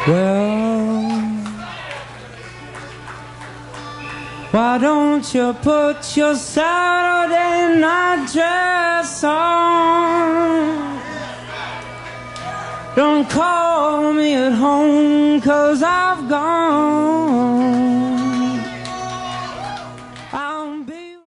Well, why don't you put your Saturday night dress on? Don't call me at home 'cause I've gone.